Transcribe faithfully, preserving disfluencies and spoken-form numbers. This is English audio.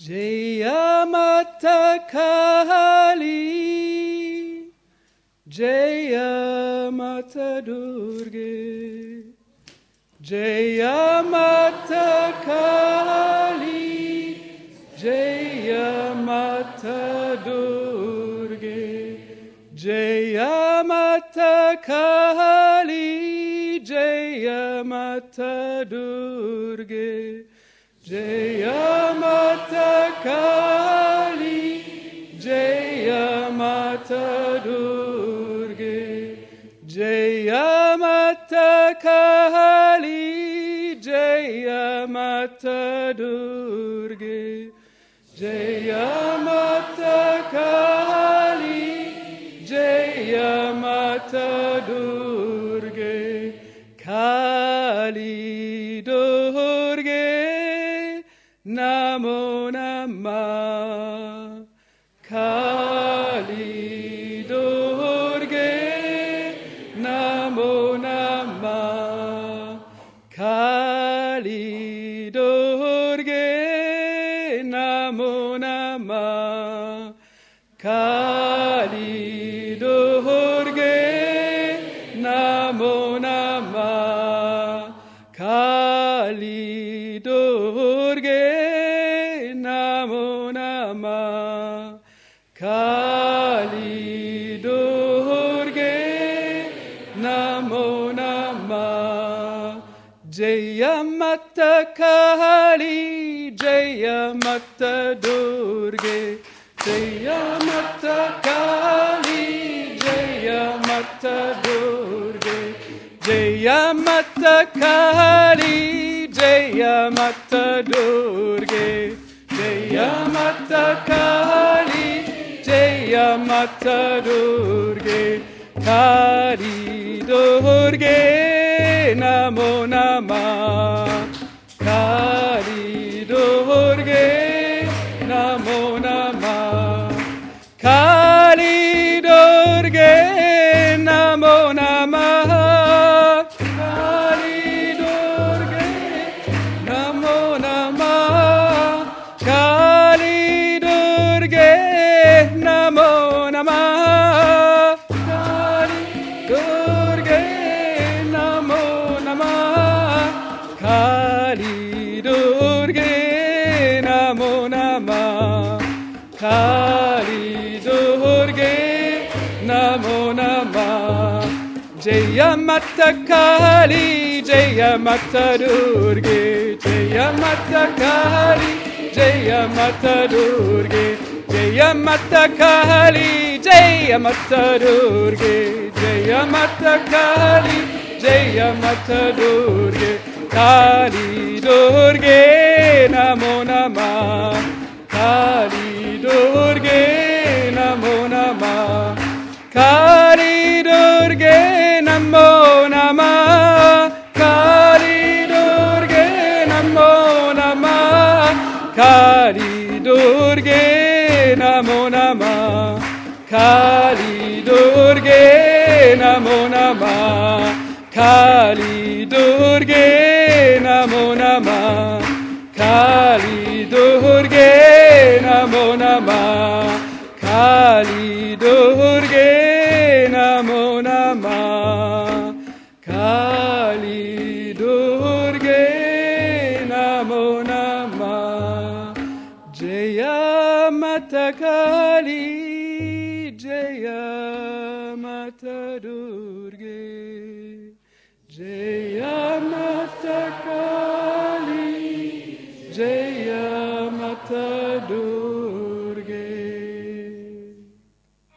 Jaya Mata Kali, Jaya Mata Durge, Jaya Mata Kali, Jaya Mata Durge, Jaya Mata Kali, Jaya Mata Durge. Jaya Mata Kali, Jaya Mata Durge, Jaya Mata Kali, Jaya Mata Durge, Jaya Mata Kali, Jaya Mata Durge, Kali Durge. Namo Namah Kali Durge, Namo Namah Kali Durge, Namo Namah Kali Durge, Namo Namah Kali Durge. Namo Namah Kali Durge, Namo Namah Jaya Mata Kali, Jaya Mata Durge, Jaya Mata Kali, Jaya Mata Durge, Jaya Mata Kali, Jaya Mata Durge. Jaya Mata Kali, Jaya Mata Durge, Kali Durge, Namo Namah Kali Durge, Namo Namah Kali Durge, Namo Namah Kali Durge, Namo Namah Kali Durge, Namo Namah Kali Durge, Namo Namah Kali Durge, Namo Namah Kali Durge, Namo Namah Jaya Mata Kali, Jaya Mata Durge, Jaya Mata Kali, Jaya Mata Durge, Jaya Mata Kali, Jaya Mata Durge, Jaya Mata Kali, Jaya Mata Durge, Kali Durge, Namo Namah Kali Durge, Namo Namah Kali Durge, Namo Namah Kali Durge, Namo Namah Kali Durge, Namo Namah Kali Durge, Namo Namah Kali Durge, Namo Namah Kali Durge, Namo Namah Kali Durge, Namo Namah Kali Durge, Namo Namah Jaya Mata Kali, Jaya Mata Durge, Jaya Mata Kali, Jaya Mata Durge.